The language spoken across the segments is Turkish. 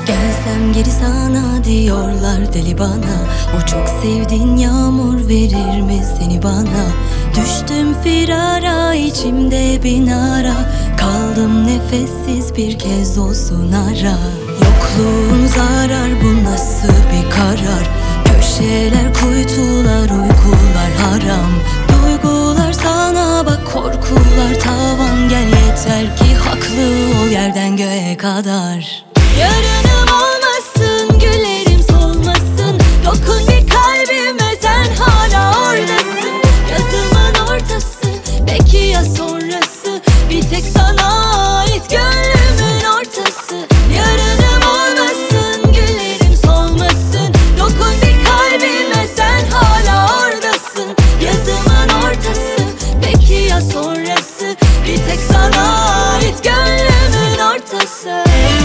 Gelsem geri sana diyorlar deli bana. O çok sevdiğin yağmur verir mi seni bana? Düştüm firara, içimde bin ara. Kaldım nefessiz, bir kez olsun ara. Yokluğun zarar, bu nasıl bir karar? Köşeler, kuytular, uykular haram. Duygular sana bak, korkular tavan. Gel yeter ki haklı ol, yerden göğe kadar. Yarınım olmasın, güllerim solmasın. Dokun bir kalbime, sen hala oradasın. Yazımın ortası, belki ya sonrası. Bir tek sana ait gönlümün ortası. Yarınım olmasın, güllerim solmasın. Dokun bir kalbime, sen hala oradasın. Yazımın ortası, belki ya sonrası. Bir tek sana ait gönlümün ortası.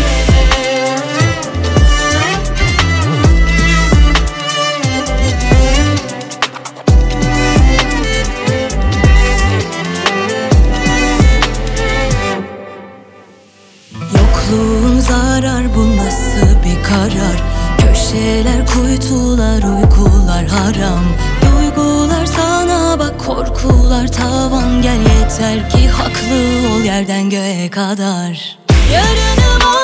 Yokluğun zarar, bu nasıl bir karar? Köşeler, kuytular, uykular haram. Duygular sana bak, korkular tavan. Gel yeter ki haklı ol, yerden göğe kadar. Yarınım